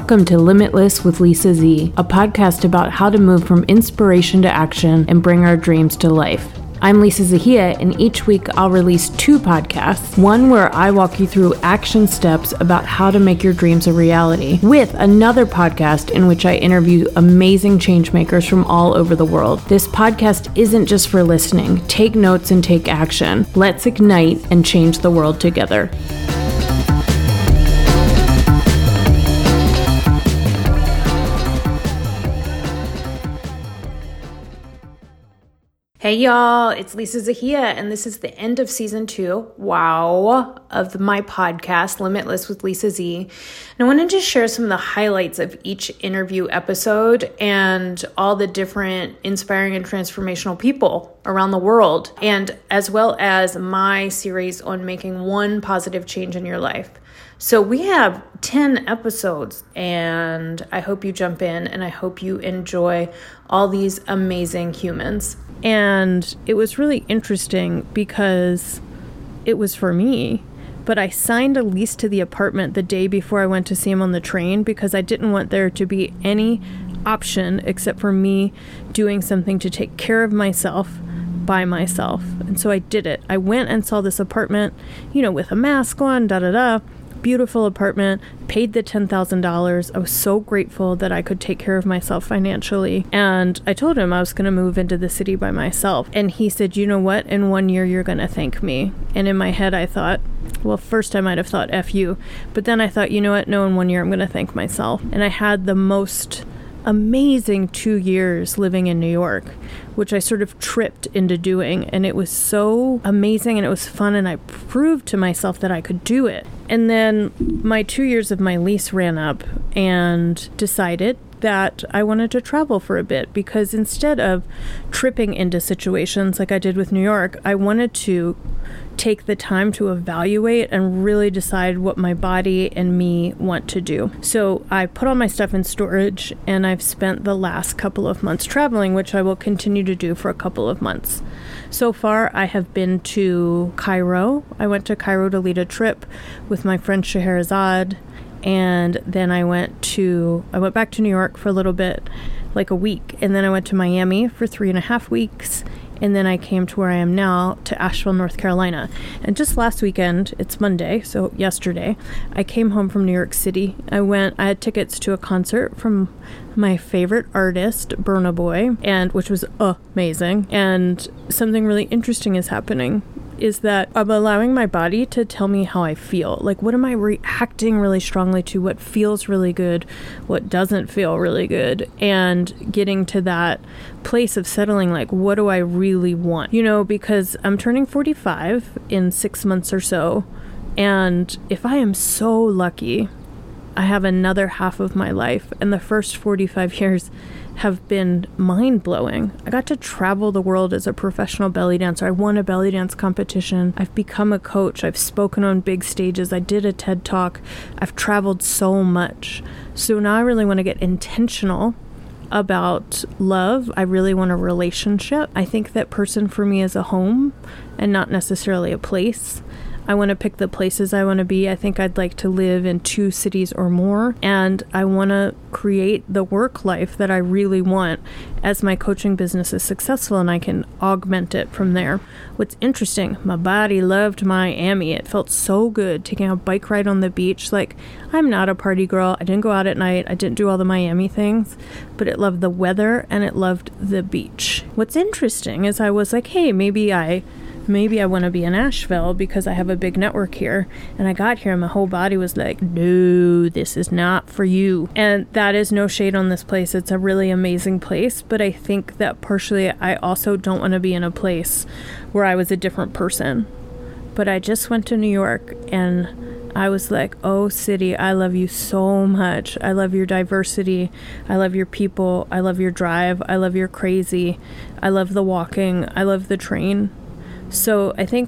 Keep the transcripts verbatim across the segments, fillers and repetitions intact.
Welcome to Limitless with Lisa Z, a podcast about how to move from inspiration to action and bring our dreams to life. I'm Lisa Zahia, and each week I'll release two podcasts, one where I walk you through action steps about how to make your dreams a reality, with another podcast in which I interview amazing changemakers from all over the world. This podcast isn't just for listening. Take notes and take action. Let's ignite and change the world together. Hey y'all, it's Lisa Zahia, and this is the end of season two, wow, of my podcast, Limitless with Lisa Z. And I wanted to share some of the highlights of each interview episode and all the different inspiring and transformational people around the world, and as well as my series on making one positive change in your life. So we have ten episodes, and I hope you jump in, and I hope you enjoy all these amazing humans. And it was really interesting because it was for me, but I signed a lease to the apartment the day before I went to see him on the train because I didn't want there to be any option except for me doing something to take care of myself by myself. And so I did it. I went and saw this apartment, you know, with a mask on, da da da. Beautiful apartment, paid the ten thousand dollars. I was so grateful that I could take care of myself financially. And I told him I was going to move into the city by myself. And he said, you know what? In one year, you're going to thank me. And in my head, I thought, well, first I might have thought F you. But then I thought, you know what? No, in one year, I'm going to thank myself. And I had the most amazing two years living in New York, which I sort of tripped into doing. And it was so amazing and it was fun. And I proved to myself that I could do it. And then my two years of my lease ran up and decided that I wanted to travel for a bit because instead of tripping into situations like I did with New York, I wanted to take the time to evaluate and really decide what my body and me want to do. So I put all my stuff in storage, and I've spent the last couple of months traveling, which I will continue to do for a couple of months. So far, I have been to Cairo. I went to Cairo to lead a trip with my friend Scheherazade, and then I went to I went back to New York for a little bit, like a week, and then I went to Miami for three and a half weeks. And then I came to where I am now, to Asheville, North Carolina. And just last weekend, it's Monday, so yesterday, I came home from New York City. I went, I had tickets to a concert from my favorite artist, Burna Boy, and which was amazing. And something really interesting is happening, is that I'm allowing my body to tell me how I feel. Like, what am I reacting really strongly to? What feels really good? What doesn't feel really good? And getting to that place of settling, like, what do I really want? You know, because I'm turning forty-five in six months or so. And if I am so lucky, I have another half of my life. And the first forty-five years have been mind-blowing. I got to travel the world as a professional belly dancer. I won a belly dance competition. I've become a coach. I've spoken on big stages. I did a TED Talk. I've traveled so much. So now I really want to get intentional about love. I really want a relationship. I think that person for me is a home and not necessarily a place. I want to pick the places I want to be. I think I'd like to live in two cities or more. And I want to create the work life that I really want as my coaching business is successful and I can augment it from there. What's interesting, my body loved Miami. It felt so good taking a bike ride on the beach. Like, I'm not a party girl. I didn't go out at night. I didn't do all the Miami things, but it loved the weather and it loved the beach. What's interesting is I was like, hey, maybe I Maybe I want to be in Asheville because I have a big network here. And I got here and my whole body was like, no, this is not for you. And that is no shade on this place. It's a really amazing place. But I think that partially I also don't want to be in a place where I was a different person. But I just went to New York and I was like, oh, city, I love you so much. I love your diversity. I love your people. I love your drive. I love your crazy. I love the walking. I love the train. So I think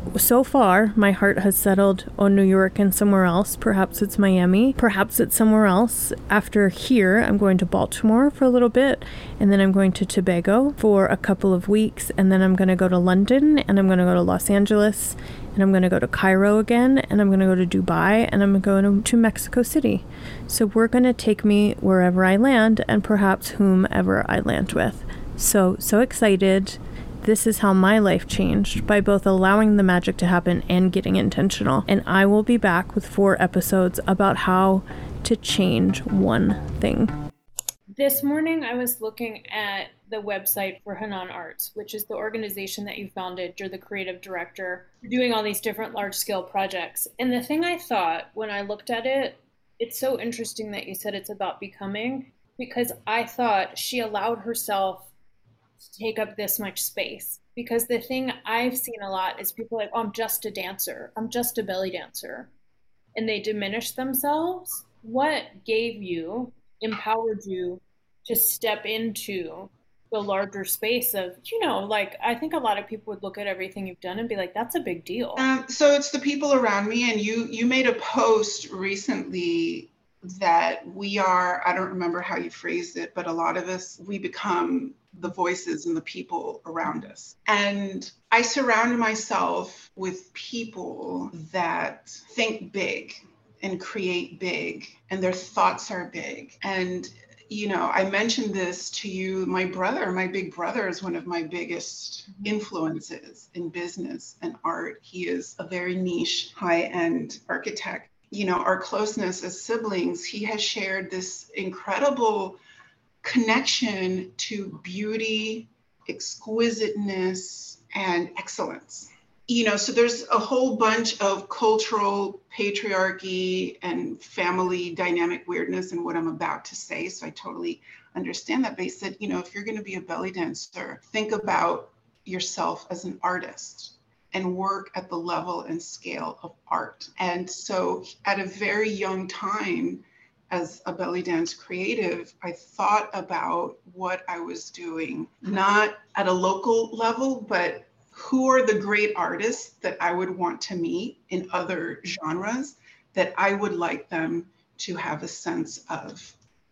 so far, my heart has settled on New York and somewhere else. Perhaps it's Miami. Perhaps it's somewhere else. After here, I'm going to Baltimore for a little bit, and then I'm going to Tobago for a couple of weeks, and then I'm going to go to London, and I'm going to go to Los Angeles, and I'm going to go to Cairo again, and I'm going to go to Dubai, and I'm going to, to Mexico City. So we're going to take me wherever I land, and perhaps whomever I land with. So, so excited. This is how my life changed, by both allowing the magic to happen and getting intentional. And I will be back with four episodes about how to change one thing. This morning I was looking at the website for Hanan Arts, which is the organization that you founded. You're the creative director. You're doing all these different large-scale projects. And the thing I thought when I looked at it, it's so interesting that you said it's about becoming, because I thought she allowed herself to take up this much space. Because the thing I've seen a lot is people like, oh, I'm just a dancer. I'm just a belly dancer. And they diminish themselves. What gave you, empowered you to step into the larger space of, you know, like, I think a lot of people would look at everything you've done and be like, that's a big deal. Um, so it's the people around me. And you, you made a post recently that we are, I don't remember how you phrased it, but a lot of us, we become the voices and the people around us. And I surround myself with people that think big and create big, and their thoughts are big. And, you know, I mentioned this to you, my brother, my big brother is one of my biggest influences in business and art. He is a very niche, high-end architect. You know, our closeness as siblings, he has shared this incredible connection to beauty, exquisiteness, and excellence. You know, so there's a whole bunch of cultural patriarchy and family dynamic weirdness in what I'm about to say. So I totally understand that. But he said, you know, if you're going to be a belly dancer, think about yourself as an artist and work at the level and scale of art. And so at a very young time, as a belly dance creative, I thought about what I was doing, not at a local level, but who are the great artists that I would want to meet in other genres that I would like them to have a sense of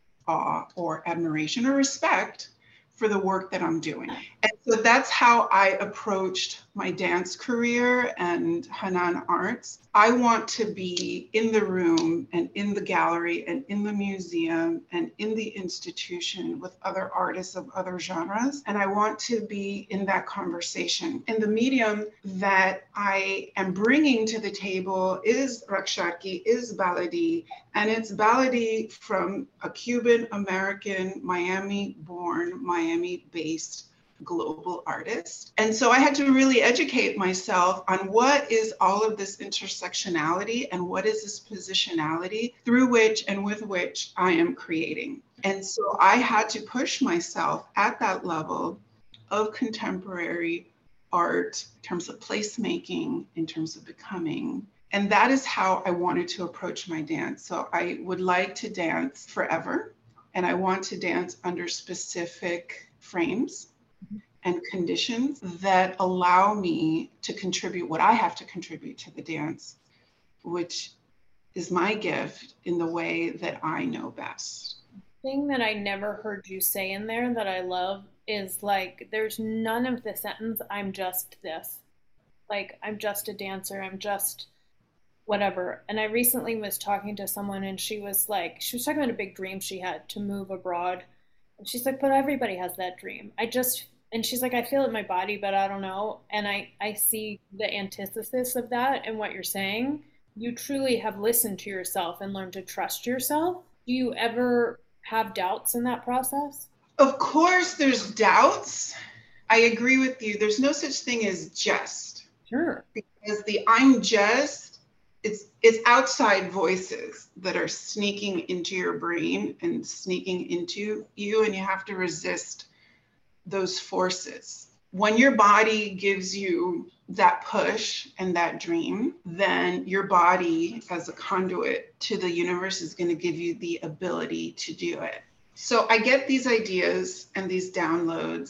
awe or admiration or respect for the work that I'm doing. And so that's how I approached my dance career and Hanan Arts. I want to be in the room and in the gallery and in the museum and in the institution with other artists of other genres. And I want to be in that conversation. And the medium that I am bringing to the table is Rakshaki, is Baladi, and it's Baladi from a Cuban American, Miami-born, Miami-based global artist. And so I had to really educate myself on what is all of this intersectionality and what is this positionality through which and with which I am creating. And so I had to push myself at that level of contemporary art in terms of placemaking, in terms of becoming. And that is how I wanted to approach my dance. So I would like to dance forever, and I want to dance under specific frames and conditions that allow me to contribute what I have to contribute to the dance, which is my gift in the way that I know best. Thing that I never heard you say in there that I love is like, there's none of the sentence, I'm just this. Like, I'm just a dancer, I'm just whatever. And I recently was talking to someone and she was like, she was talking about a big dream she had to move abroad. And she's like, but everybody has that dream. I just And she's like, I feel it in my body, but I don't know. And I, I see the antithesis of that in what you're saying. You truly have listened to yourself and learned to trust yourself. Do you ever have doubts in that process? Of course, there's doubts. I agree with you. There's no such thing as just. Sure. Because the I'm just, it's, it's outside voices that are sneaking into your brain and sneaking into you, and you have to resist those forces. When your body gives you that push and that dream, then your body as a conduit to the universe is going to give you the ability to do it. So I get these ideas and these downloads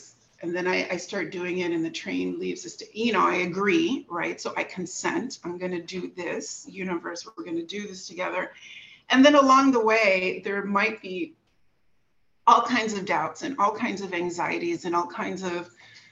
And then I, I start doing it and the train leaves us to, you know, I agree, right? So I consent, I'm going to do this, universe, we're going to do this together. And then along the way, there might be all kinds of doubts and all kinds of anxieties and all kinds of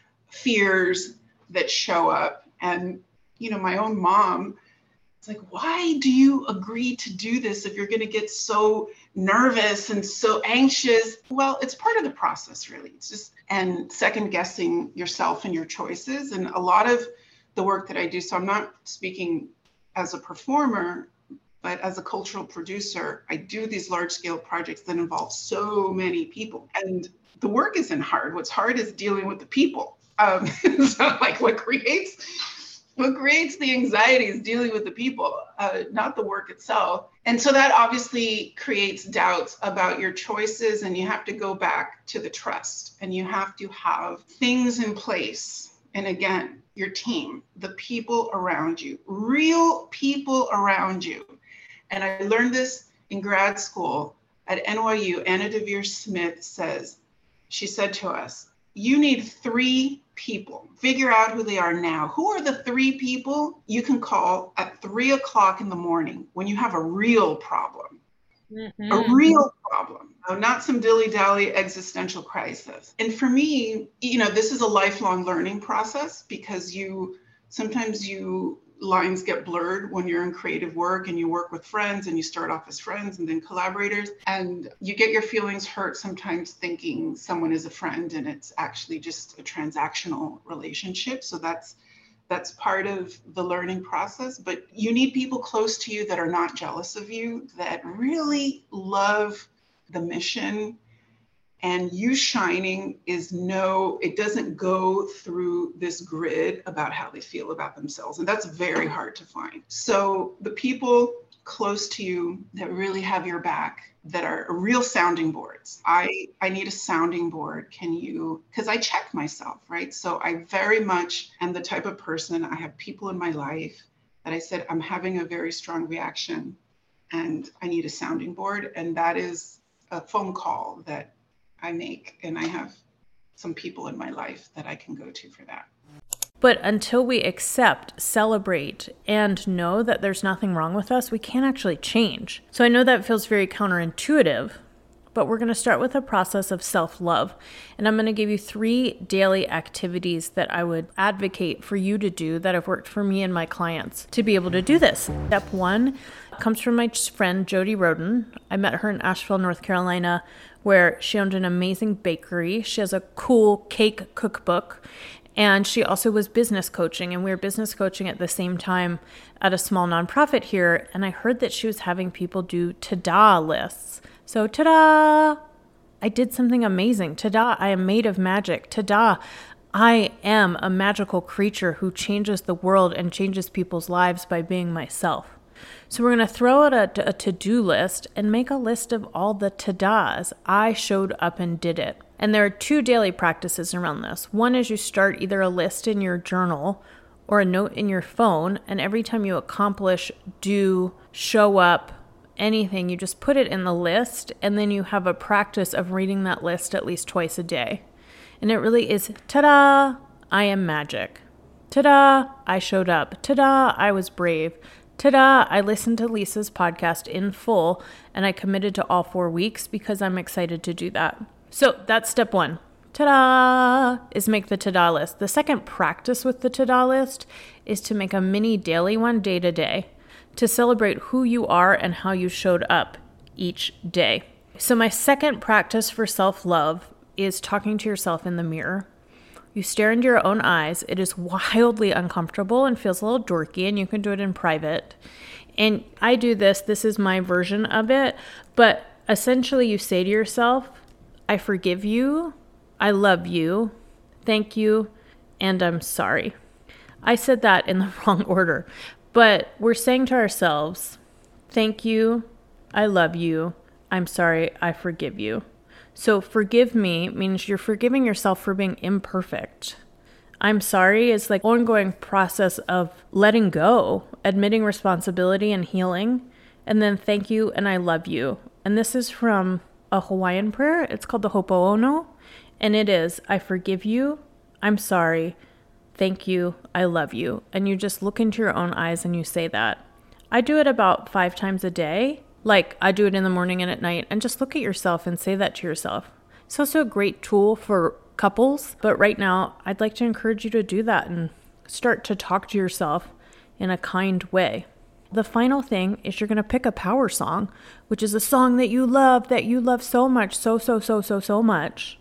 fears that show up. And, you know, my own mom, it's like, why do you agree to do this if you're going to get so nervous and so anxious? Well, it's part of the process, really. It's just, and second guessing yourself and your choices. And a lot of the work that I do, so I'm not speaking as a performer, but as a cultural producer, I do these large scale projects that involve so many people. And the work isn't hard. What's hard is dealing with the people. Um, so like what creates What creates the anxiety is dealing with the people, uh, not the work itself. And so that obviously creates doubts about your choices, and you have to go back to the trust, and you have to have things in place. And again, your team, the people around you, real people around you. And I learned this in grad school at N Y U. Anna Deavere Smith says, she said to us, you need three people. Figure out who they are now. Who are the three people you can call at three o'clock in the morning when you have a real problem? Mm-hmm. A real problem, not some dilly-dally existential crisis. And for me, you know, this is a lifelong learning process, because you sometimes you lines get blurred when you're in creative work and you work with friends and you start off as friends and then collaborators, and you get your feelings hurt sometimes thinking someone is a friend and it's actually just a transactional relationship. So that's that's part of the learning process. But you need people close to you that are not jealous of you, that really love the mission. And you shining is no, it doesn't go through this grid about how they feel about themselves. And that's very hard to find. So the people close to you that really have your back, that are real sounding boards. I, I need a sounding board. Can you, because I check myself, right? So I very much am the type of person, I have people in my life that I said, I'm having a very strong reaction and I need a sounding board. And that is a phone call that I make, and I have some people in my life that I can go to for that. But until we accept, celebrate, and know that there's nothing wrong with us, we can't actually change. So I know that feels very counterintuitive, but we're going to start with a process of self-love. And I'm going to give you three daily activities that I would advocate for you to do that have worked for me and my clients to be able to do this. Step one comes from my friend, Jody Roden. I met her in Asheville, North Carolina, where she owned an amazing bakery. She has a cool cake cookbook. And she also was business coaching, and we were business coaching at the same time at a small nonprofit here. And I heard that she was having people do ta-da lists. So ta-da, I did something amazing. Ta-da, I am made of magic. Ta-da, I am a magical creature who changes the world and changes people's lives by being myself. So we're going to throw out a, a to-do list and make a list of all the ta-das. I showed up and did it. And there are two daily practices around this. One is you start either a list in your journal or a note in your phone, and every time you accomplish, do, show up, anything, you just put it in the list, and then you have a practice of reading that list at least twice a day. And it really is, ta-da, I am magic. Ta-da, I showed up. Ta-da, I was brave. Ta-da, I listened to Lisa's podcast in full, and I committed to all four weeks because I'm excited to do that. So that's step one. Ta-da, is make the ta-da list. The second practice with the ta-da list is to make a mini daily one day to day to celebrate who you are and how you showed up each day. So my second practice for self-love is talking to yourself in the mirror. You stare into your own eyes. It is wildly uncomfortable and feels a little dorky, and you can do it in private. And I do this. This is my version of it. But essentially you say to yourself, I forgive you, I love you, thank you, and I'm sorry. I said that in the wrong order, but we're saying to ourselves, thank you, I love you, I'm sorry, I forgive you. So forgive me means you're forgiving yourself for being imperfect. I'm sorry is like ongoing process of letting go, admitting responsibility and healing, and then thank you and I love you. And this is from a Hawaiian prayer. It's called the Ho'oponopono, And it is, I forgive you, I'm sorry, thank you, I love you. And you just look into your own eyes and you say that. I do it about five times a day. Like I do it in the morning and at night, and just look at yourself and say that to yourself. It's also a great tool for couples, but right now I'd like to encourage you to do that and start to talk to yourself in a kind way. The final thing is you're going to pick a power song, which is a song that you love, that you love so much, so, so, so, so, so much.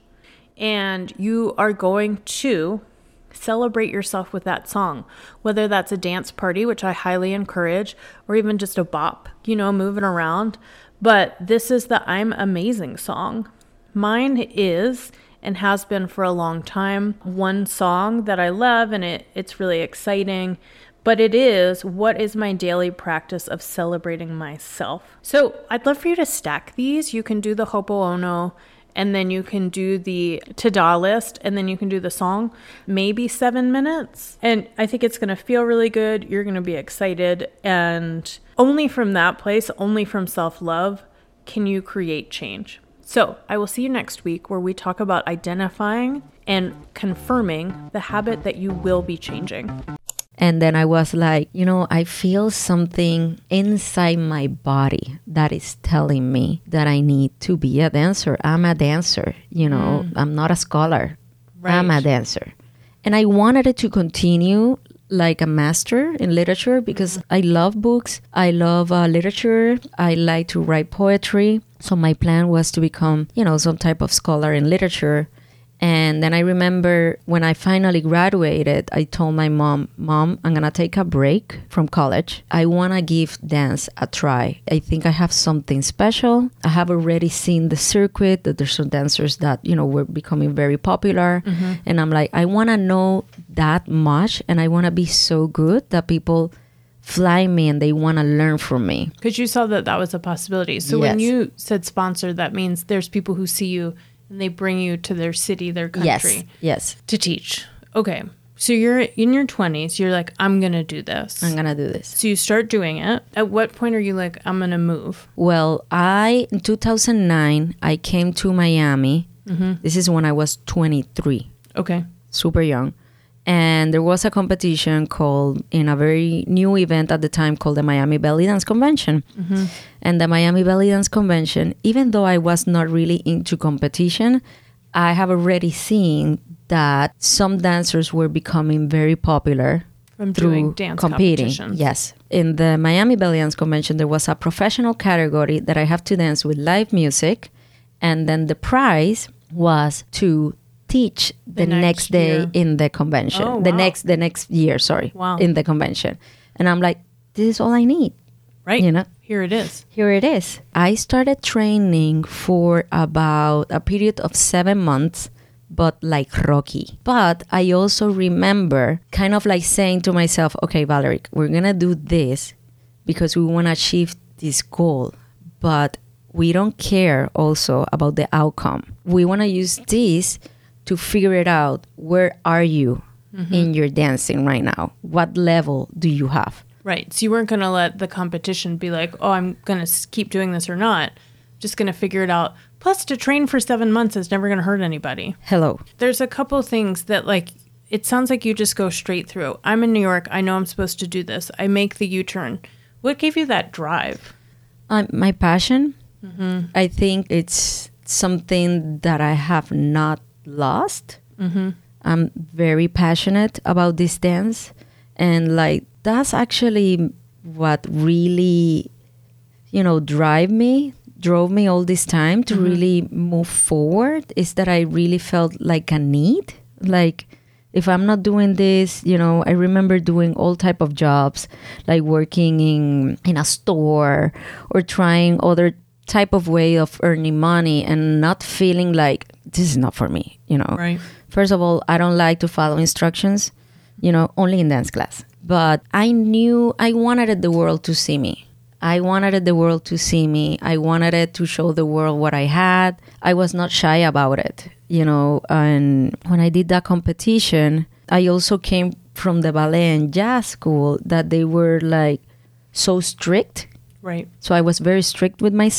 And you are going to celebrate yourself with that song, whether that's a dance party, which I highly encourage, or even just a bop, you know, moving around. But this is the I'm Amazing song. Mine is, and has been for a long time, one song that I love, and it it's really exciting. But it is, what is my daily practice of celebrating myself? So I'd love for you to stack these. You can do the Ho'oponopono, and then you can do the Ta-Da list, and then you can do the song, maybe seven minutes. And I think it's going to feel really good. You're going to be excited. And only from that place, only from self-love, can you create change. So I will see you next week where we talk about identifying and confirming the habit that you will be changing. And then I was like, you know, I feel something inside my body that is telling me that I need to be a dancer. I'm a dancer, you know, mm. I'm not a scholar. Right. I'm a dancer. And I wanted it to continue like a master in literature because mm. I love books. I love uh, literature. I like to write poetry. So my plan was to become, you know, some type of scholar in literature. And then I remember when I finally graduated, I told my mom, Mom, I'm going to take a break from college. I want to give dance a try. I think I have something special. I have already seen the circuit, that there's some dancers that, you know, were becoming very popular. Mm-hmm. And I'm like, I want to know that much. And I want to be so good that people fly me and they want to learn from me. Because you saw that that was a possibility. So yes. When you said sponsor, that means there's people who see you and they bring you to their city, their country. Yes, yes. To teach. Okay. So you're in your twenties. You're like, I'm going to do this. I'm going to do this. So you start doing it. At what point are you like, I'm going to move? Well, I, in two thousand nine, I came to Miami. Mm-hmm. This is when I was twenty-three. Okay. Super young. And there was a competition called, in a very new event at the time, called the Miami Belly Dance Convention. Mm-hmm. And the Miami Belly Dance Convention, even though I was not really into competition, I have already seen that some dancers were becoming very popular from doing dance competing. Competitions. Yes. In the Miami Belly Dance Convention, there was a professional category that I have to dance with live music. And then the prize was to teach the, the next, next day year. In the convention. Oh, the wow. next the next year, sorry. Wow. In the convention. And I'm like, this is all I need. Right. You know? Here it is. Here it is. I started training for about a period of seven months, but like Rocky. But I also remember kind of like saying to myself, okay, Valerie, we're going to do this because we want to achieve this goal. But we don't care also about the outcome. We want to use this to figure it out. Where are you mm-hmm. in your dancing right now? What level do you have? Right. So you weren't going to let the competition be like, oh, I'm going to keep doing this or not. Just going to figure it out. Plus, to train for seven months is never going to hurt anybody. Hello. There's a couple things that, like, it sounds like you just go straight through. I'm in New York. I know I'm supposed to do this. I make the U-turn. What gave you that drive? Uh, my passion. Mm-hmm. I think it's something that I have not lost. Mm-hmm. I'm very passionate about this dance, and like that's actually what really, you know, drive me, drove me all this time to mm-hmm. really move forward. Is that I really felt like a need, like if I'm not doing this, you know, I remember doing all type of jobs, like working in in a store or trying other type of way of earning money and not feeling like this is not for me, you know. Right. First of all, I don't like to follow instructions, you know, only in dance class. But I knew I wanted the world to see me. I wanted the world to see me. I wanted it to show the world what I had. I was not shy about it, you know. And when I did that competition, I also came from the ballet and jazz school that they were like so strict. Right. So I was very strict with myself.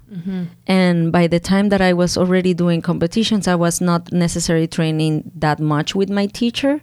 Mm-hmm. And by the time that I was already doing competitions, I was not necessarily training that much with my teacher,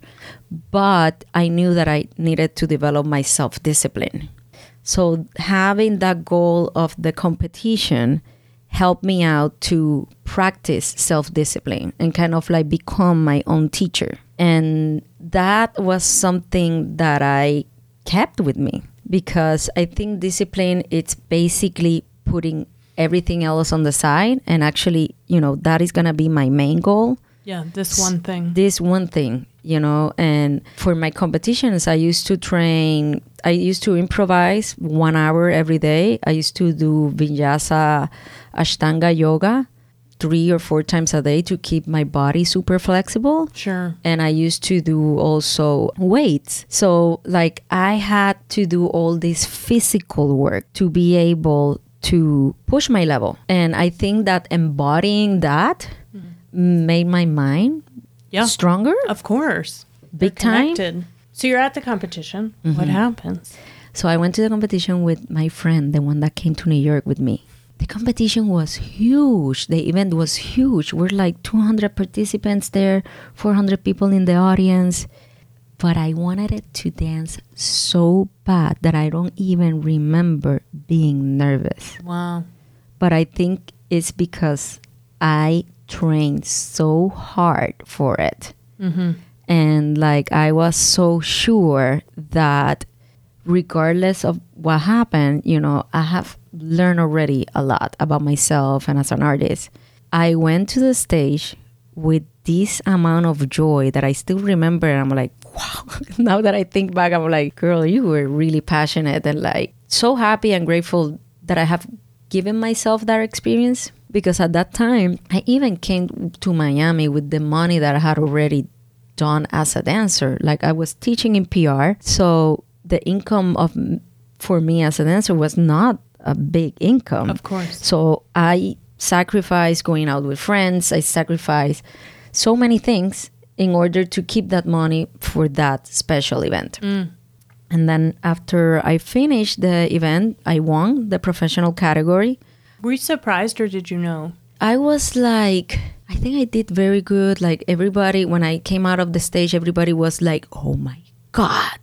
but I knew that I needed to develop my self-discipline. So having that goal of the competition helped me out to practice self-discipline and kind of like become my own teacher. And that was something that I kept with me, because I think discipline, it's basically putting everything else on the side, and actually, you know, that is going to be my main goal. Yeah, this one thing. This one thing, you know, and for my competitions, I used to train, I used to improvise one hour every day. I used to do Vinyasa Ashtanga yoga three or four times a day to keep my body super flexible. Sure. And I used to do also weights. So like I had to do all this physical work to be able to push my level. And I think that embodying that mm-hmm. made my mind yeah. stronger. Of course. Big They're time. So you're at the competition. Mm-hmm. What happens? So I went to the competition with my friend, the one that came to New York with me. The competition was huge. The event was huge. We're like two hundred participants there, four hundred people in the audience. But I wanted it to dance so bad that I don't even remember being nervous. Wow. But I think it's because I trained so hard for it. Mm-hmm. And like I was so sure that regardless of what happened, you know, I have learned already a lot about myself and as an artist. I went to the stage with this amount of joy that I still remember. I'm like, wow. Now that I think back, I'm like, girl, you were really passionate and like so happy and grateful that I have given myself that experience. Because at that time, I even came to Miami with the money that I had already done as a dancer. Like I was teaching in P R. So the income of for me as a dancer was not a big income. Of course. So I sacrificed going out with friends. I sacrificed so many things in order to keep that money for that special event. Mm. And then after I finished the event, I won the professional category. Were you surprised or did you know? I was like, I think I did very good. Like everybody, when I came out of the stage, everybody was like, oh my God,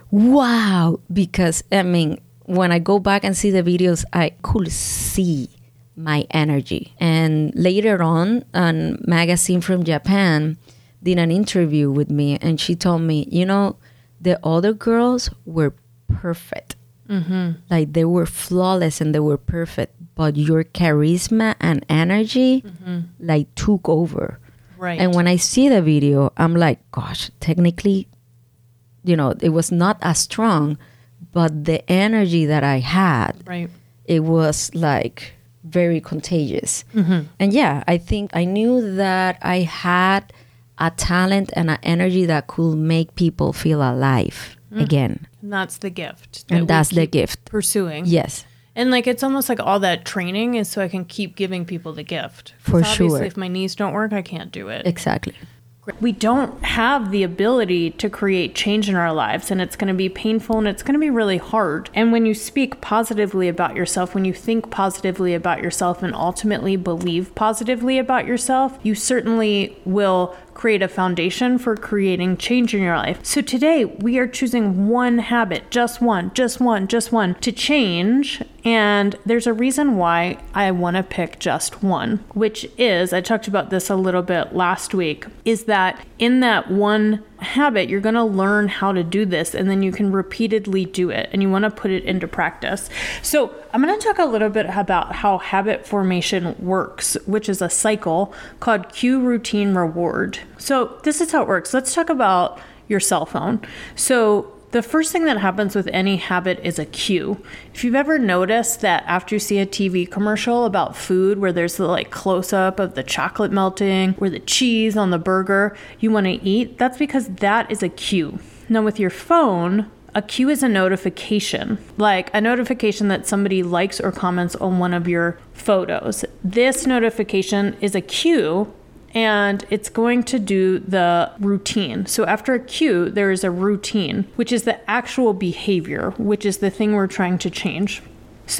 wow. Because I mean, when I go back and see the videos, I could see my energy. And later on, a magazine from Japan did an interview with me, and she told me, you know, the other girls were perfect. Mm-hmm. Like they were flawless and they were perfect, but your charisma and energy mm-hmm. like took over. Right. And when I see the video, I'm like, gosh, technically, you know, it was not as strong, but the energy that I had, right, it was like very contagious. Mm-hmm. And yeah, I think I knew that I had a talent and an energy that could make people feel alive mm. again. And that's the gift. That and that's the gift. Pursuing. Yes. And like, it's almost like all that training is so I can keep giving people the gift. For obviously, sure. If my knees don't work, I can't do it. Exactly. We don't have the ability to create change in our lives, and it's going to be painful and it's going to be really hard. And when you speak positively about yourself, when you think positively about yourself and ultimately believe positively about yourself, you certainly will create a foundation for creating change in your life. So today we are choosing one habit, just one, just one, just one to change. And there's a reason why I want to pick just one, which is, I talked about this a little bit last week, is that in that one habit, you're going to learn how to do this, and then you can repeatedly do it, and you want to put it into practice. So I'm going to talk a little bit about how habit formation works, which is a cycle called cue, routine, reward. So this is how it works. Let's talk about your cell phone. So the first thing that happens with any habit is a cue. If you've ever noticed that after you see a T V commercial about food where there's the like close up of the chocolate melting or the cheese on the burger you want to eat, that's because that is a cue. Now with your phone, a cue is a notification, like a notification that somebody likes or comments on one of your photos. This notification is a cue, and it's going to do the routine. So after a cue, there is a routine, which is the actual behavior, which is the thing we're trying to change. So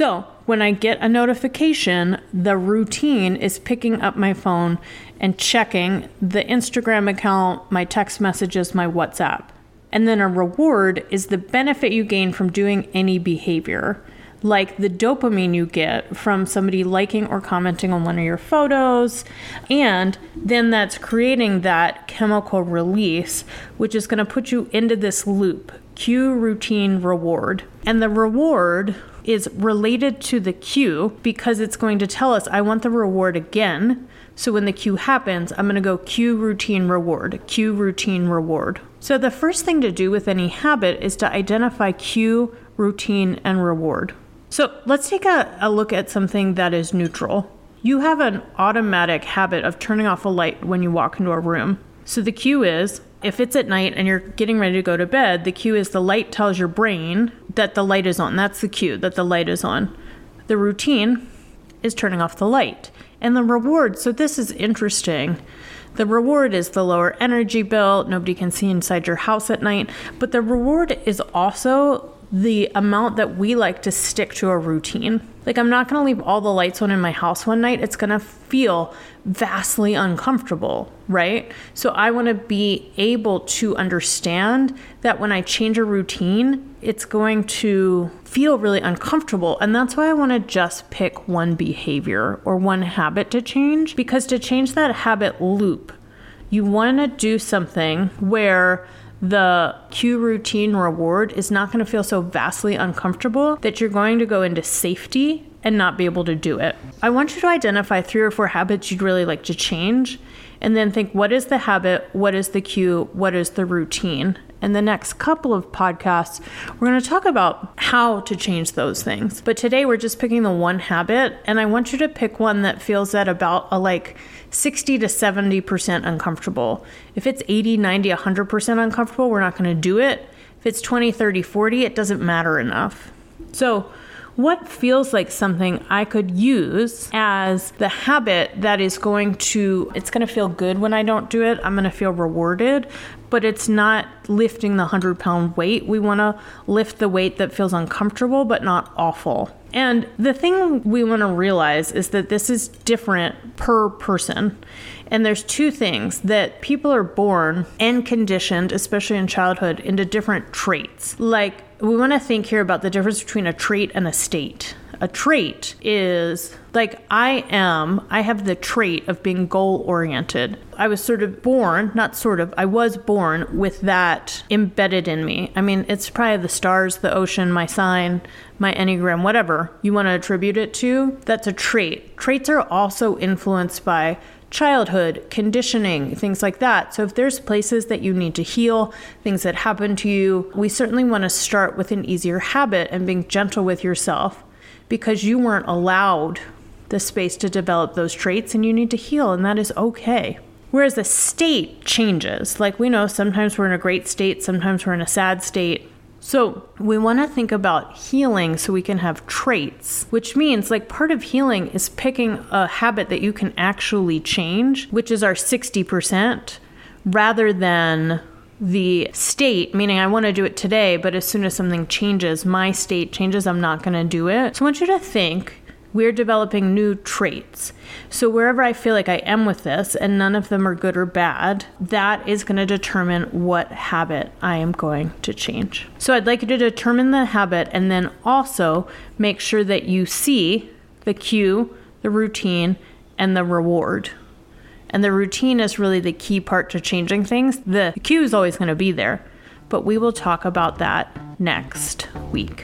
when I get a notification, the routine is picking up my phone and checking the Instagram account, my text messages, my WhatsApp. And then a reward is the benefit you gain from doing any behavior, like the dopamine you get from somebody liking or commenting on one of your photos. And then that's creating that chemical release, which is going to put you into this loop, cue, routine, reward. And the reward is related to the cue because it's going to tell us, I want the reward again. So when the cue happens, I'm going to go cue, routine, reward, cue, routine, reward. So the first thing to do with any habit is to identify cue, routine, and reward. So let's take a, a look at something that is neutral. You have an automatic habit of turning off a light when you walk into a room. So the cue is, if it's at night and you're getting ready to go to bed, the cue is the light tells your brain that the light is on. That's the cue, that the light is on. The routine is turning off the light. And the reward, so this is interesting. The reward is the lower energy bill. Nobody can see inside your house at night. But the reward is also the amount that we like to stick to a routine. Like, I'm not going to leave all the lights on in my house one night. It's going to feel vastly uncomfortable, right? So I want to be able to understand that when I change a routine, it's going to feel really uncomfortable. And that's why I want to just pick one behavior or one habit to change, because to change that habit loop, you want to do something where the cue, routine, reward is not going to feel so vastly uncomfortable that you're going to go into safety and not be able to do it. I want you to identify three or four habits you'd really like to change, and then think, what is the habit? What is the cue? What is the routine? In the next couple of podcasts, we're going to talk about how to change those things. But today we're just picking the one habit, and I want you to pick one that feels at about a like sixty to seventy percent uncomfortable. If it's eighty, ninety, one hundred percent uncomfortable, we're not going to do it. If it's twenty, thirty, forty, it doesn't matter enough. So what feels like something I could use as the habit that is going to, it's going to feel good when I don't do it. I'm going to feel rewarded, but it's not lifting the one hundred pound weight. We want to lift the weight that feels uncomfortable, but not awful. And the thing we want to realize is that this is different per person. And there's two things that people are born and conditioned, especially in childhood, into different traits. Like, we want to think here about the difference between a trait and a state. A trait is like, I am, I have the trait of being goal-oriented. I was sort of born, not sort of, I was born with that embedded in me. I mean, it's probably the stars, the ocean, my sign, my Enneagram, whatever you want to attribute it to, that's a trait. Traits are also influenced by childhood, conditioning, things like that. So if there's places that you need to heal, things that happen to you, we certainly want to start with an easier habit and being gentle with yourself, because you weren't allowed the space to develop those traits and you need to heal, and that is okay. Whereas the state changes. Like, we know sometimes we're in a great state, sometimes we're in a sad state. So we want to think about healing so we can have traits, which means like part of healing is picking a habit that you can actually change, which is our sixty percent, rather than the state, meaning I want to do it today, but as soon as something changes, my state changes, I'm not going to do it. So I want you to think, we're developing new traits. So wherever I feel like I am with this, and none of them are good or bad, that is going to determine what habit I am going to change. So I'd like you to determine the habit and then also make sure that you see the cue, the routine, and the reward. And the routine is really the key part to changing things. The cue is always going to be there, but we will talk about that next week.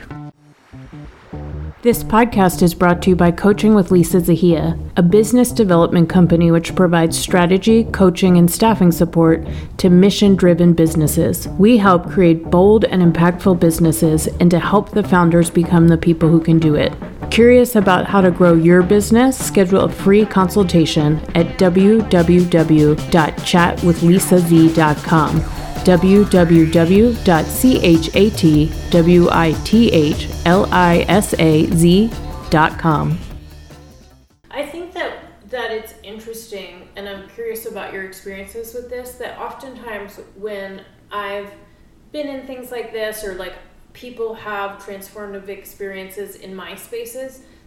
This podcast is brought to you by Coaching with Lisa Zahia, a business development company which provides strategy, coaching, and staffing support to mission-driven businesses. We help create bold and impactful businesses and to help the founders become the people who can do it. Curious about how to grow your business? Schedule a free consultation at w w w dot chat with lisa z dot com. w w w dot chatwithlisa dot com. I think that that it's interesting, and I'm curious about your experiences with this, that oftentimes when I've been in things like this, or like people have transformative experiences in my spaces,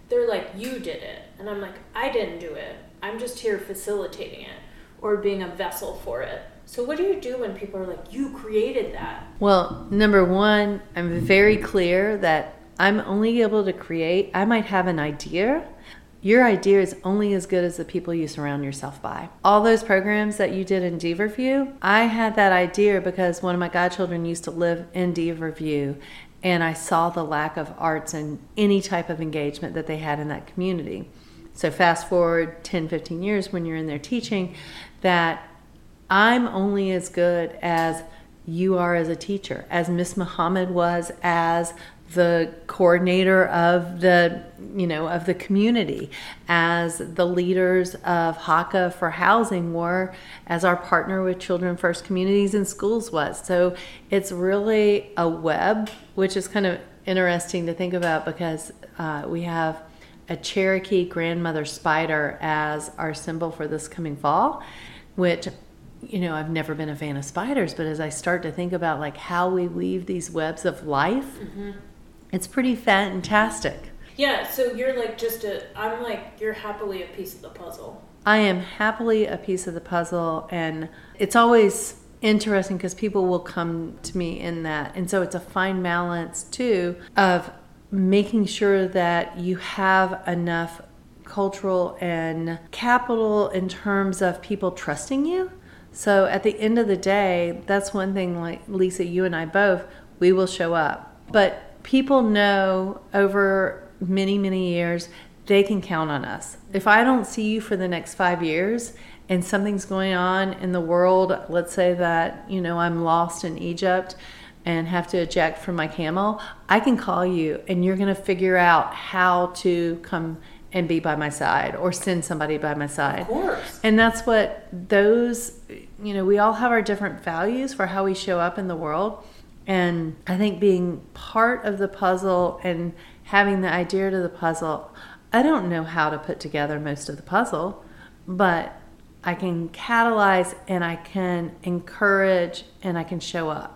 they're like, you did it. And I'm like, I didn't do it. I'm just here facilitating it or being a vessel for it. So what do you do when people are like, you created that? Well, number one, I'm very clear that I'm only able to create. I might have an idea. Your idea is only as good as the people you surround yourself by. All those programs that you did in Beaverview, I had that idea because one of my godchildren used to live in Beaverview, and I saw the lack of arts and any type of engagement that they had in that community. So fast forward ten, fifteen years when you're in there teaching, that I'm only as good as you are as a teacher, as Miss Muhammad was as the coordinator of the, you know, of the community, as the leaders of Haka for Housing were, as our partner with Children First Communities and Schools was. So it's really a web, which is kind of interesting to think about because uh, we have a Cherokee grandmother spider as our symbol for this coming fall, which, you know, I've never been a fan of spiders, but as I start to think about like how we weave these webs of life, mm-hmm. it's pretty fantastic. Yeah, so you're like just a, I'm like, you're happily a piece of the puzzle. I am happily a piece of the puzzle, and it's always interesting because people will come to me in that. And so it's a fine balance too of making sure that you have enough cultural and capital in terms of people trusting you. So at the end of the day, that's one thing, like Lisa, you and I both, we will show up. But people know over many, many years, they can count on us. If I don't see you for the next five years and something's going on in the world, let's say that, you know, I'm lost in Egypt and have to eject from my camel, I can call you and you're going to figure out how to come and be by my side or send somebody by my side. Of course. And that's what those, you know, we all have our different values for how we show up in the world. And I think being part of the puzzle and having the idea to the puzzle, I don't know how to put together most of the puzzle, but I can catalyze and I can encourage and I can show up.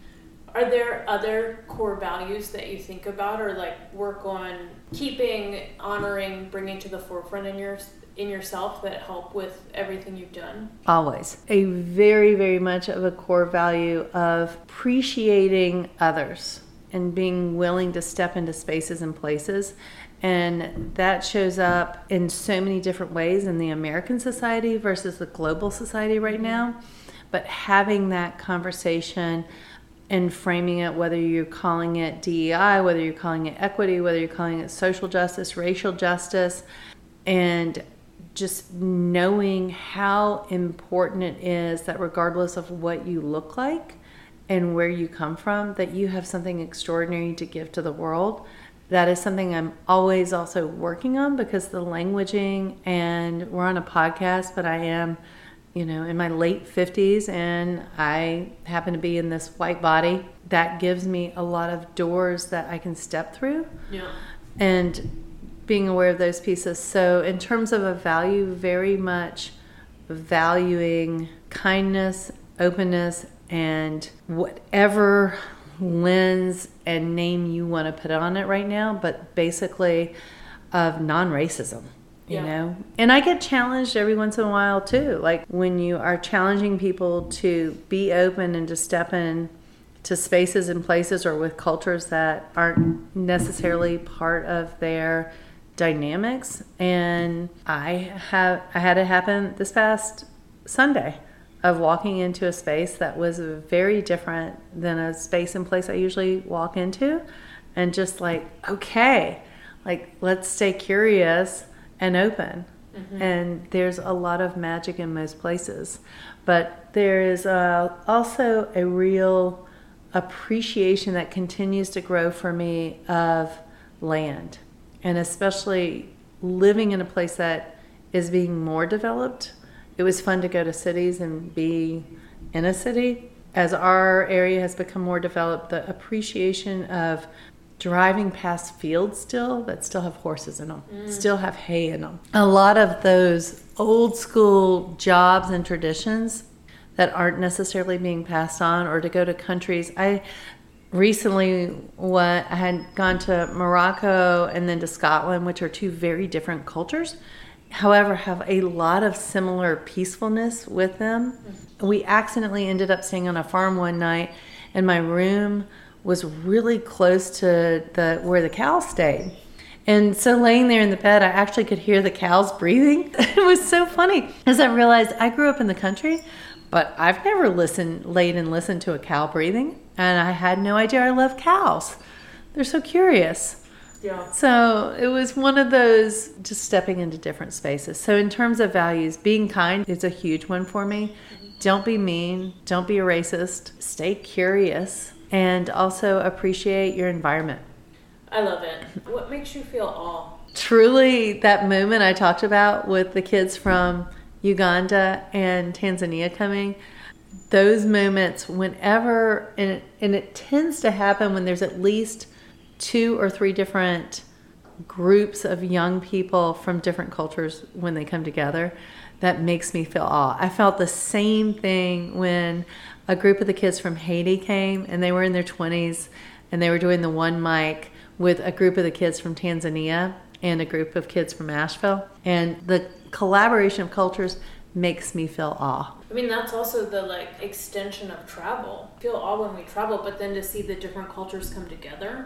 Are there other core values that you think about or like work on keeping, honoring, bringing to the forefront in your in yourself that help with everything you've done? Always. A very, very much of a core value of appreciating others and being willing to step into spaces and places. And that shows up in so many different ways in the American society versus the global society right now. But having that conversation and framing it, whether you're calling it D E I, whether you're calling it equity, whether you're calling it social justice, racial justice, and just knowing how important it is that regardless of what you look like and where you come from, that you have something extraordinary to give to the world. That is something I'm always also working on because the languaging, and we're on a podcast, but I am, you know, in my late fifties and I happen to be in this white body. That gives me a lot of doors that I can step through. Yeah. And being aware of those pieces. So in terms of a value, very much valuing kindness, openness, and whatever lens and name you want to put on it right now, but basically of non-racism. You yeah. know, and I get challenged every once in a while too. Like when you are challenging people to be open and to step in to spaces and places or with cultures that aren't necessarily part of their dynamics. And I have I had it happen this past Sunday of walking into a space that was very different than a space and place I usually walk into, and just like, okay, like let's stay curious and open. Mm-hmm. And there's a lot of magic in most places. But there is uh, also a real appreciation that continues to grow for me of land. And especially living in a place that is being more developed. It was fun to go to cities and be in a city. As our area has become more developed, the appreciation of driving past fields still that still have horses in them, mm. still have hay in them. A lot of those old school jobs and traditions that aren't necessarily being passed on, or to go to countries. I recently what I had gone to Morocco and then to Scotland, which are two very different cultures, however, have a lot of similar peacefulness with them. We accidentally ended up staying on a farm one night, and my room was really close to the where the cows stayed. And so laying there in the bed, I actually could hear the cows breathing. It was so funny, as I realized I grew up in the country, but I've never listened, laid and listened to a cow breathing, and I had no idea I love cows. They're so curious. Yeah. So it was one of those just stepping into different spaces. So in terms of values, being kind is a huge one for me. Don't be mean. Don't be a racist. Stay curious. And also appreciate your environment. I love it. What makes you feel awe? Truly, that moment I talked about with the kids from Uganda and Tanzania coming, those moments whenever, and it, and it tends to happen when there's at least two or three different groups of young people from different cultures when they come together, that makes me feel awe. I felt the same thing when a group of the kids from Haiti came, and they were in their twenties, and they were doing the one mic with a group of the kids from Tanzania and a group of kids from Asheville. And the collaboration of cultures makes me feel awe. I mean, that's also the like extension of travel. I feel awe when we travel, but then to see the different cultures come together.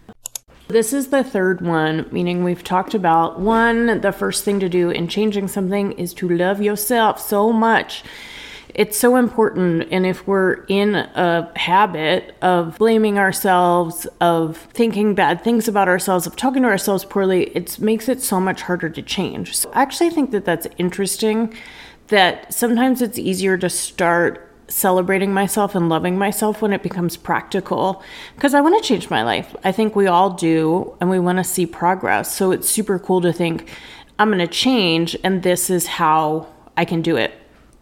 This is the third one, meaning we've talked about one, the first thing to do in changing something is to love yourself so much. It's so important. And if we're in a habit of blaming ourselves, of thinking bad things about ourselves, of talking to ourselves poorly, it makes it so much harder to change. So I actually think that that's interesting, that sometimes it's easier to start celebrating myself and loving myself when it becomes practical, because I want to change my life. I think we all do, and we want to see progress. So it's super cool to think, I'm going to change, and this is how I can do it.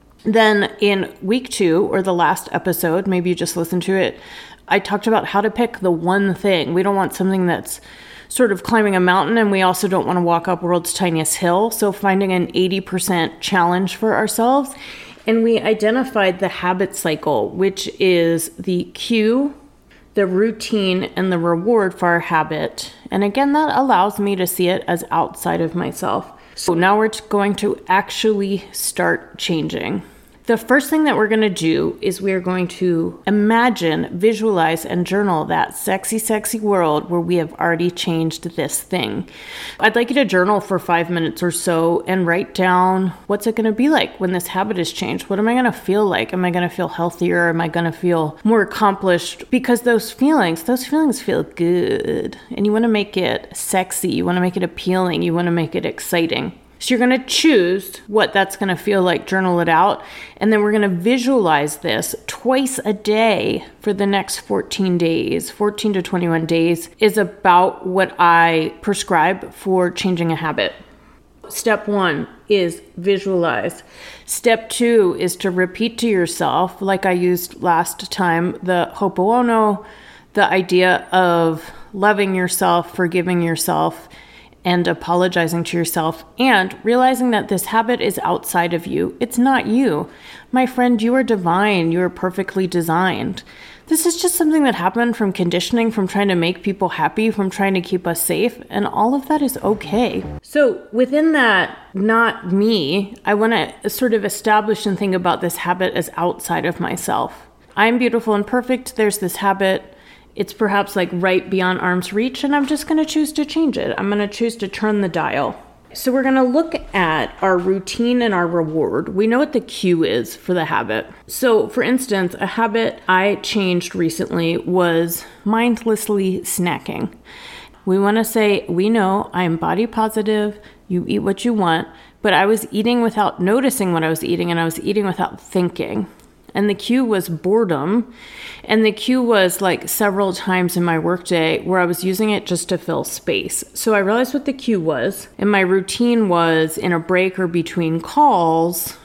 Then in week two, or the last episode, maybe you just listened to it, I talked about how to pick the one thing. We don't want something that's sort of climbing a mountain, and we also don't want to walk up world's tiniest hill. So finding an eighty percent challenge for ourselves. And we identified the habit cycle, which is the cue, the routine, and the reward for our habit. And again, that allows me to see it as outside of myself. So now we're going to actually start changing. The first thing that we're going to do is we're going to imagine, visualize, and journal that sexy, sexy world where we have already changed this thing. I'd like you to journal for five minutes or so and write down, what's it going to be like when this habit is changed? What am I going to feel like? Am I going to feel healthier? Am I going to feel more accomplished? Because those feelings, those feelings feel good. And you want to make it sexy. You want to make it appealing. You want to make it exciting. So you're going to choose what that's going to feel like, journal it out, and then we're going to visualize this twice a day for the next fourteen days. fourteen to twenty-one days is about what I prescribe for changing a habit. Step one is visualize. Step two is to repeat to yourself, like I used last time, the Ho'oponopono, the idea of loving yourself, forgiving yourself, and apologizing to yourself, and realizing that this habit is outside of you. It's not you. My friend, you are divine. You are perfectly designed. This is just something that happened from conditioning, from trying to make people happy, from trying to keep us safe, and all of that is okay. So within that, not me, I want to sort of establish and think about this habit as outside of myself. I'm beautiful and perfect. There's this habit. It's perhaps like right beyond arm's reach, and I'm just going to choose to change it. I'm going to choose to turn the dial. So we're going to look at our routine and our reward. We know what the cue is for the habit. So for instance, a habit I changed recently was mindlessly snacking. We want to say, we know I'm body positive, you eat what you want, but I was eating without noticing what I was eating, and I was eating without thinking. And the cue was boredom. And the cue was like several times in my workday where I was using it just to fill space. So I realized what the cue was. And my routine was, in a break or between calls,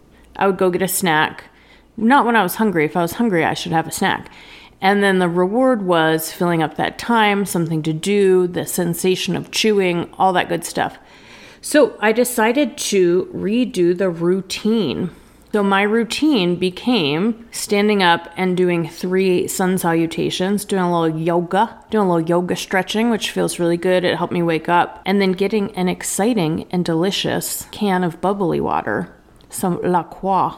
I would go get a snack. Not when I was hungry. If I was hungry, I should have a snack. And then the reward was filling up that time, something to do, the sensation of chewing, all that good stuff. So I decided to redo the routine. So my routine became standing up and doing three sun salutations, doing a little yoga, doing a little yoga stretching, which feels really good. It helped me wake up. And then getting an exciting and delicious can of bubbly water, some La Croix.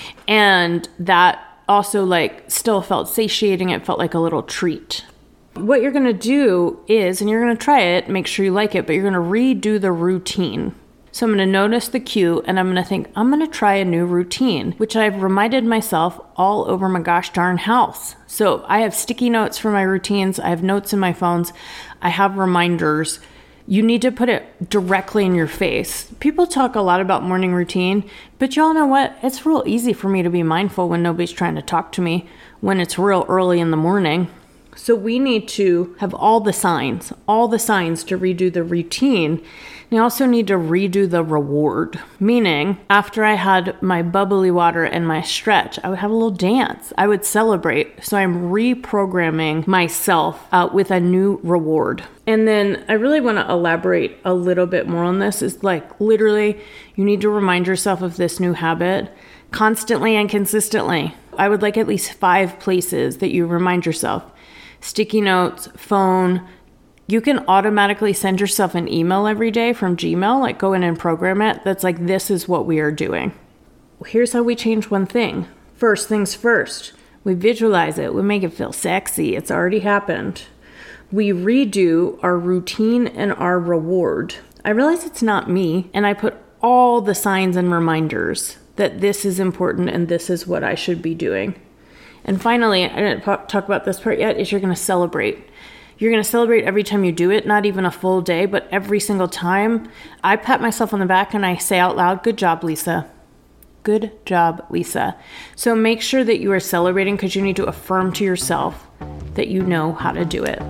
And that also like still felt satiating. It felt like a little treat. What you're going to do is, and you're going to try it, make sure you like it, but you're going to redo the routine. So I'm going to notice the cue and I'm going to think, I'm going to try a new routine, which I've reminded myself all over my gosh darn house. So I have sticky notes for my routines. I have notes in my phones. I have reminders. You need to put it directly in your face. People talk a lot about morning routine, but y'all know what? It's real easy for me to be mindful when nobody's trying to talk to me, when it's real early in the morning. So we need to have all the signs, all the signs to redo the routine. And I also need to redo the reward, meaning after I had my bubbly water and my stretch, I would have a little dance. I would celebrate. So I'm reprogramming myself uh, with a new reward. And then I really want to elaborate a little bit more on this. Is like literally you need to remind yourself of this new habit constantly and consistently. I would like at least five places that you remind yourself. Sticky notes, phone. You can automatically send yourself an email every day from Gmail, like go in and program it. That's like, this is what we are doing. Here's how we change one thing. First things first, we visualize it. We make it feel sexy. It's already happened. We redo our routine and our reward. I realize it's not me, and I put all the signs and reminders that this is important and this is what I should be doing. And finally, I didn't talk about this part yet, is you're going to celebrate. You're going to celebrate every time you do it, not even a full day, but every single time. I pat myself on the back and I say out loud, good job, Lisa. Good job, Lisa. So make sure that you are celebrating because you need to affirm to yourself that you know how to do it.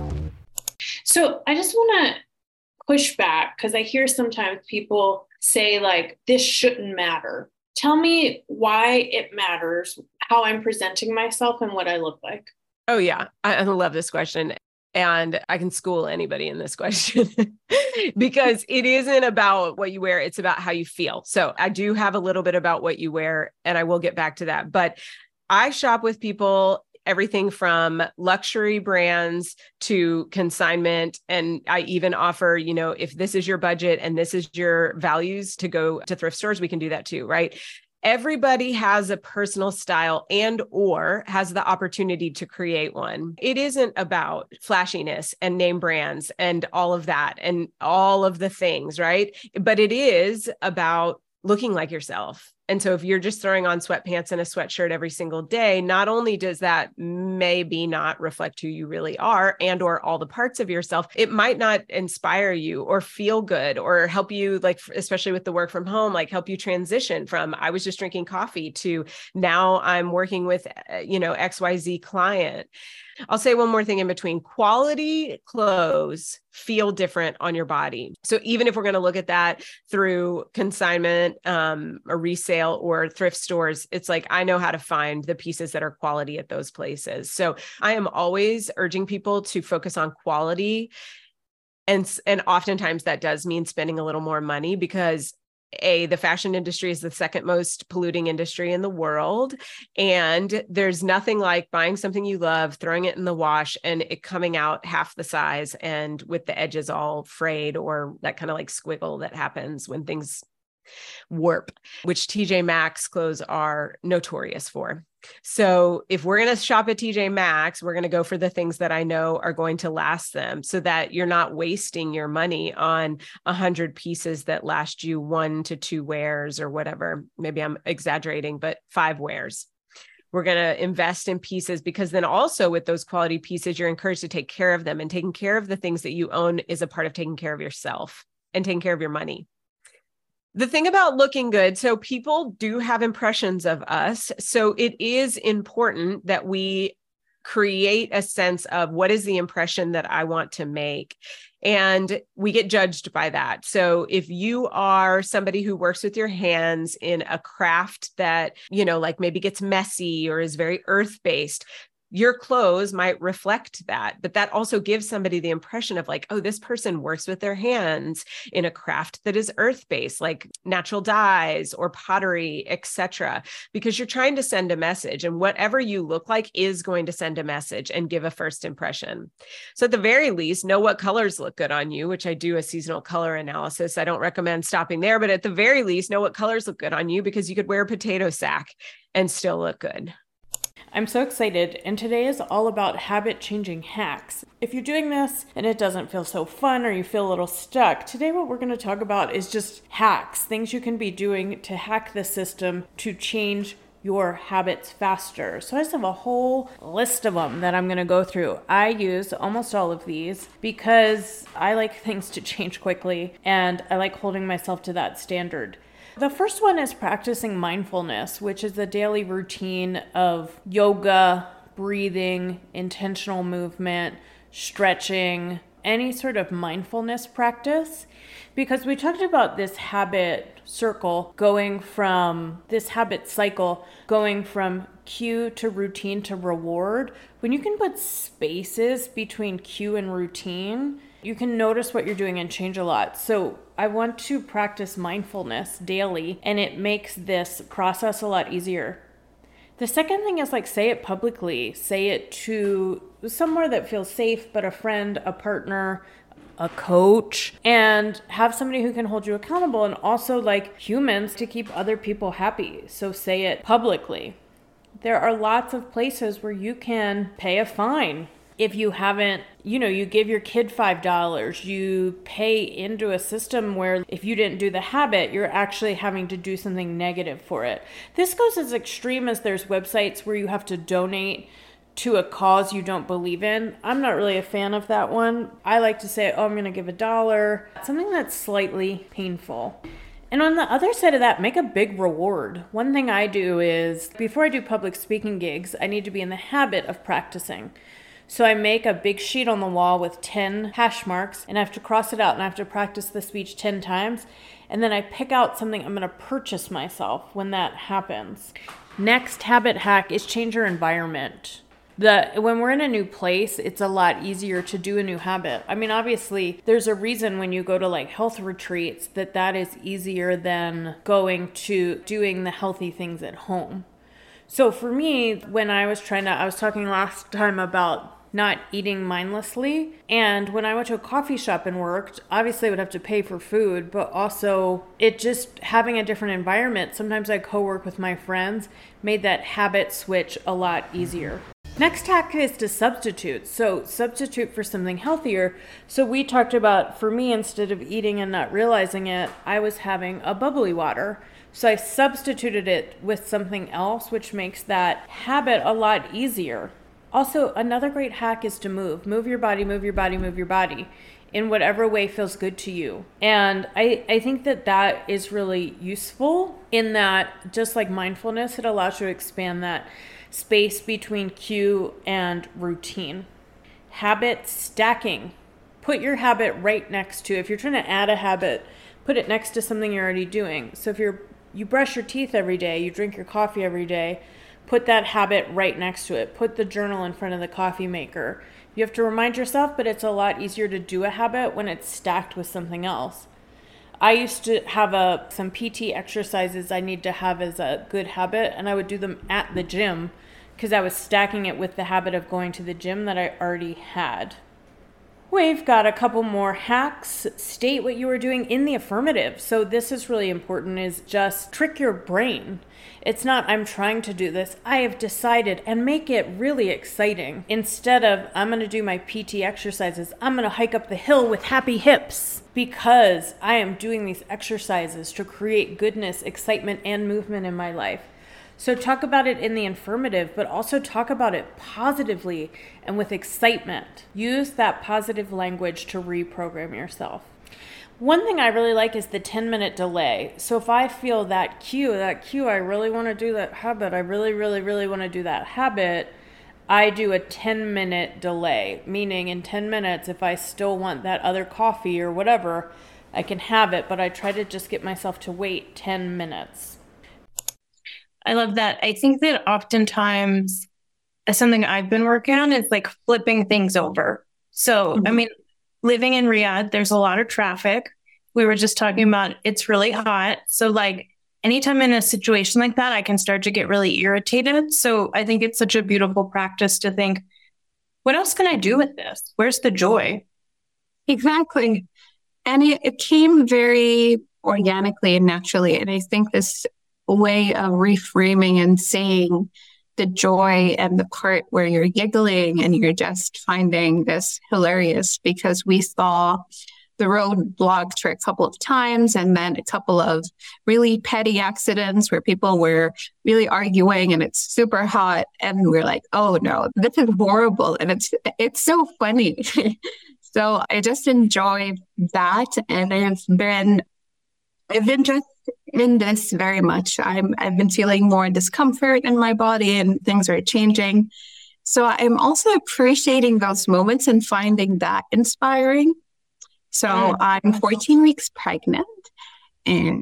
So I just want to push back because I hear sometimes people say like, this shouldn't matter. Tell me why it matters, how I'm presenting myself and what I look like. Oh, yeah. I, I love this question. And I can school anybody in this question because it isn't about what you wear. It's about how you feel. So I do have a little bit about what you wear, and I will get back to that. But I shop with people, everything from luxury brands to consignment. And I even offer, you know, if this is your budget and this is your values to go to thrift stores, we can do that too, right? Everybody has a personal style and or has the opportunity to create one. It isn't about flashiness and name brands and all of that and all of the things, right? But it is about looking like yourself. And so if you're just throwing on sweatpants and a sweatshirt every single day, not only does that maybe not reflect who you really are and or all the parts of yourself, it might not inspire you or feel good or help you, like, especially with the work from home, like help you transition from, I was just drinking coffee to now I'm working with, you know, X Y Z client. I'll say one more thing in between. Quality clothes feel different on your body. So even if we're going to look at that through consignment, um, or resale or thrift stores, it's like, I know how to find the pieces that are quality at those places. So I am always urging people to focus on quality. And, and oftentimes that does mean spending a little more money because A, the fashion industry is the second most polluting industry in the world. And there's nothing like buying something you love, throwing it in the wash and it coming out half the size and with the edges all frayed or that kind of like squiggle that happens when things warp, which T J Maxx clothes are notorious for. So if we're going to shop at T J Maxx, we're going to go for the things that I know are going to last them so that you're not wasting your money on a hundred pieces that last you one to two wears or whatever. Maybe I'm exaggerating, but five wears. We're going to invest in pieces because then also with those quality pieces, you're encouraged to take care of them, and taking care of the things that you own is a part of taking care of yourself and taking care of your money. The thing about looking good, so people do have impressions of us. So it is important that we create a sense of what is the impression that I want to make. And we get judged by that. So if you are somebody who works with your hands in a craft that, you know, like maybe gets messy or is very earth-based, Your clothes might reflect that, but that also gives somebody the impression of like, oh, this person works with their hands in a craft that is earth-based, like natural dyes or pottery, et cetera, because you're trying to send a message, and whatever you look like is going to send a message and give a first impression. So at the very least, know what colors look good on you, which I do a seasonal color analysis. I don't recommend stopping there, but at the very least, know what colors look good on you, because you could wear a potato sack and still look good. I'm so excited, and today is all about habit-changing hacks. If you're doing this and it doesn't feel so fun or you feel a little stuck, today what we're going to talk about is just hacks, things you can be doing to hack the system to change your habits faster. So I just have a whole list of them that I'm going to go through. I use almost all of these because I like things to change quickly, and I like holding myself to that standard. The first one is practicing mindfulness, which is a daily routine of yoga, breathing, intentional movement, stretching, any sort of mindfulness practice. Because we talked about this habit circle going from this habit cycle, going from cue to routine to reward. When you can put spaces between cue and routine, you can notice what you're doing and change a lot. So I want to practice mindfulness daily, and it makes this process a lot easier. The second thing is like say it publicly, say it to somewhere that feels safe, but a friend, a partner, a coach, and have somebody who can hold you accountable, and also like humans to keep other people happy. So say it publicly. There are lots of places where you can pay a fine. If you haven't, you know, you give your kid five dollars, you pay into a system where if you didn't do the habit, you're actually having to do something negative for it. This goes as extreme as there's websites where you have to donate to a cause you don't believe in. I'm not really a fan of that one. I like to say, oh, I'm going to give a dollar, something that's slightly painful. And on the other side of that, make a big reward. One thing I do is before I do public speaking gigs, I need to be in the habit of practicing. So I make a big sheet on the wall with ten hash marks, and I have to cross it out, and I have to practice the speech ten times. And then I pick out something I'm going to purchase myself when that happens. Next habit hack is change your environment. The when we're in a new place, it's a lot easier to do a new habit. I mean, obviously, there's a reason when you go to like health retreats that that is easier than going to doing the healthy things at home. So for me, when I was trying to, I was talking last time about not eating mindlessly. And when I went to a coffee shop and worked, obviously I would have to pay for food, but also it just having a different environment. Sometimes I co-work with my friends, made that habit switch a lot easier. Next hack is to substitute. So substitute for something healthier. So we talked about, for me, instead of eating and not realizing it, I was having a bubbly water. So I substituted it with something else, which makes that habit a lot easier. Also, another great hack is to move. Move your body, move your body, move your body in whatever way feels good to you. And I, I think that that is really useful in that, just like mindfulness, it allows you to expand that space between cue and routine. Habit stacking. Put your habit right next to, if you're trying to add a habit, put it next to something you're already doing. So if you're you brush your teeth every day, you drink your coffee every day, put that habit right next to it. Put the journal in front of the coffee maker. You have to remind yourself, but it's a lot easier to do a habit when it's stacked with something else. I used to have a some P T exercises I need to have as a good habit, and I would do them at the gym because I was stacking it with the habit of going to the gym that I already had. We've got a couple more hacks. State what you are doing in the affirmative. So this is really important, is just trick your brain. It's not, I'm trying to do this. I have decided, and make it really exciting. Instead of, I'm going to do my P T exercises, I'm going to hike up the hill with happy hips because I am doing these exercises to create goodness, excitement, and movement in my life. So talk about it in the affirmative, but also talk about it positively and with excitement. Use that positive language to reprogram yourself. One thing I really like is the ten minute delay. So if I feel that cue, that cue, I really want to do that habit, I really, really, really want to do that habit, I do a ten minute delay, meaning in ten minutes, if I still want that other coffee or whatever, I can have it, but I try to just get myself to wait ten minutes. I love that. I think that oftentimes something I've been working on is like flipping things over. So, mm-hmm. I mean, living in Riyadh, there's a lot of traffic. We were just talking about it's really hot. So like anytime in a situation like that, I can start to get really irritated. So I think it's such a beautiful practice to think, what else can I do with this? Where's the joy? Exactly. And it, it came very organically and naturally. And I think this way of reframing and saying the joy and the part where you're giggling and you're just finding this hilarious, because we saw the road blocked for a couple of times and then a couple of really petty accidents where people were really arguing and it's super hot. And we're like, oh no, this is horrible. And it's, it's so funny. So I just enjoy that. And I've been, I've been just in this very much. I'm, I've been feeling more discomfort in my body and things are changing. So I'm also appreciating those moments and finding that inspiring. So mm. I'm fourteen weeks pregnant and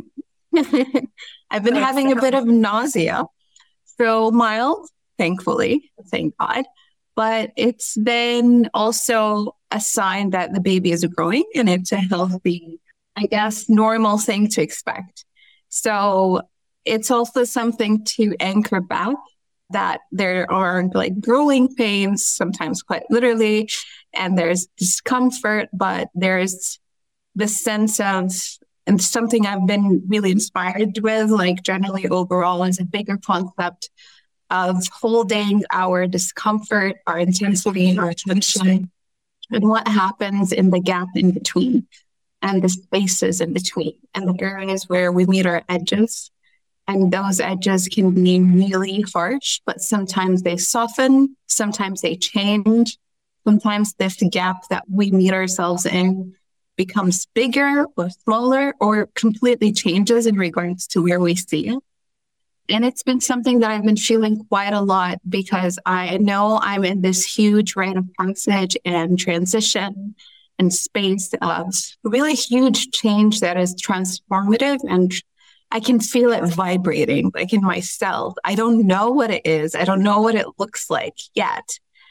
I've been having a bit of nausea. So mild, thankfully, thank God. But it's been also a sign that the baby is growing and it's a healthy, I guess, normal thing to expect. So it's also something to anchor back that there are like growing pains, sometimes quite literally, and there's discomfort, but there's the sense of, and something I've been really inspired with, like generally overall is a bigger concept of holding our discomfort, our intensity, our tension, and what happens in the gap in between and the spaces in between and the areas where we meet our edges. And those edges can be really harsh, but sometimes they soften, sometimes they change. Sometimes this gap that we meet ourselves in becomes bigger or smaller or completely changes in regards to where we see it. And it's been something that I've been feeling quite a lot because I know I'm in this huge rite of passage and transition and space of really huge change that is transformative, and I can feel it vibrating like in myself. I don't know what it is. I don't know what it looks like yet.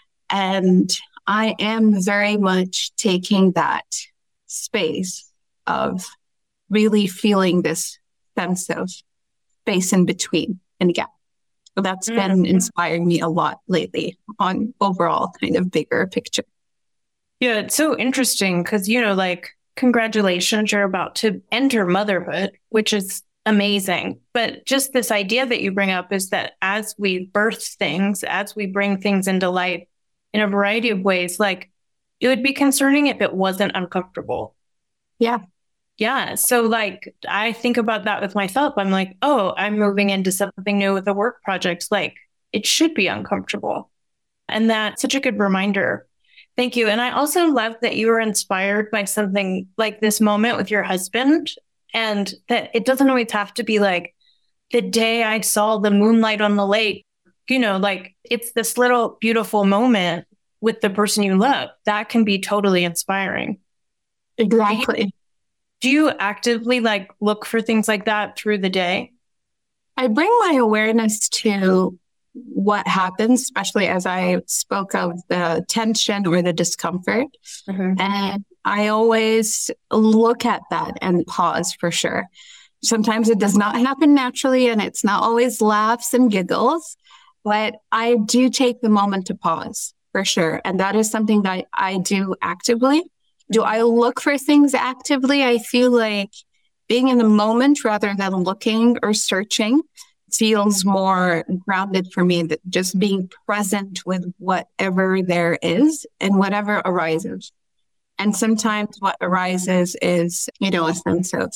And I am very much taking that space of really feeling this sense of space in between and gap. So that's mm-hmm. been inspiring me a lot lately on overall kind of bigger picture. Yeah, it's so interesting because, you know, like, congratulations, you're about to enter motherhood, which is amazing. But just this idea that you bring up is that as we birth things, as we bring things into light in a variety of ways, like, it would be concerning if it wasn't uncomfortable. Yeah. Yeah. So like, I think about that with myself. I'm like, oh, I'm moving into something new with a work project. Like, it should be uncomfortable. And that's such a good reminder. Thank you. And I also love that you were inspired by something like this moment with your husband, and that it doesn't always have to be like the day I saw the moonlight on the lake, you know, like it's this little beautiful moment with the person you love that can be totally inspiring. Exactly. Do you actively like look for things like that through the day? I bring my awareness to what happens, especially as I spoke of the tension or the discomfort. Mm-hmm. And I always look at that and pause for sure. Sometimes it does not happen naturally and it's not always laughs and giggles, but I do take the moment to pause for sure. And that is something that I do actively. Do I look for things actively? I feel like being in the moment rather than looking or searching feels more grounded for me, that just being present with whatever there is and whatever arises. And sometimes what arises is, you know, a sense of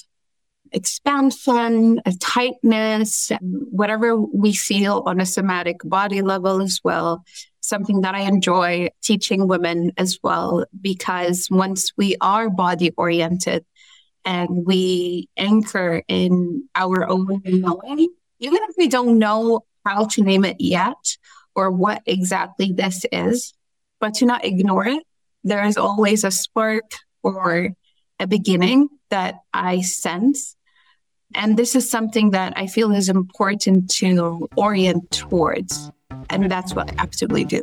expansion, a tightness, whatever we feel on a somatic body level as well. Something that I enjoy teaching women as well, because once we are body oriented and we anchor in our own knowing, even if we don't know how to name it yet or what exactly this is, but to not ignore it, there is always a spark or a beginning that I sense. And this is something that I feel is important to orient towards. And that's what I absolutely do.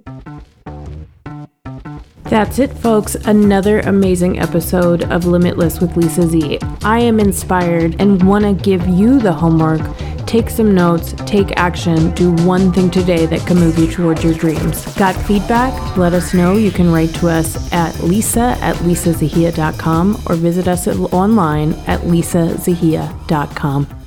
That's it, folks. Another amazing episode of Limitless with Lisa Z. I am inspired and want to give you the homework. Take some notes, take action, do one thing today that can move you towards your dreams. Got feedback? Let us know. You can write to us at lisa at lisa zahia dot com or visit us online at lisa zahia dot com.